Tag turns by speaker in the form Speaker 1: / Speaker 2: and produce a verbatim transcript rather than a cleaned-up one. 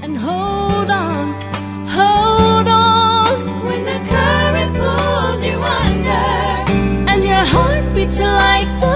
Speaker 1: and hold on, hold on.
Speaker 2: When the current pulls you under
Speaker 1: and your heart beats like thunder,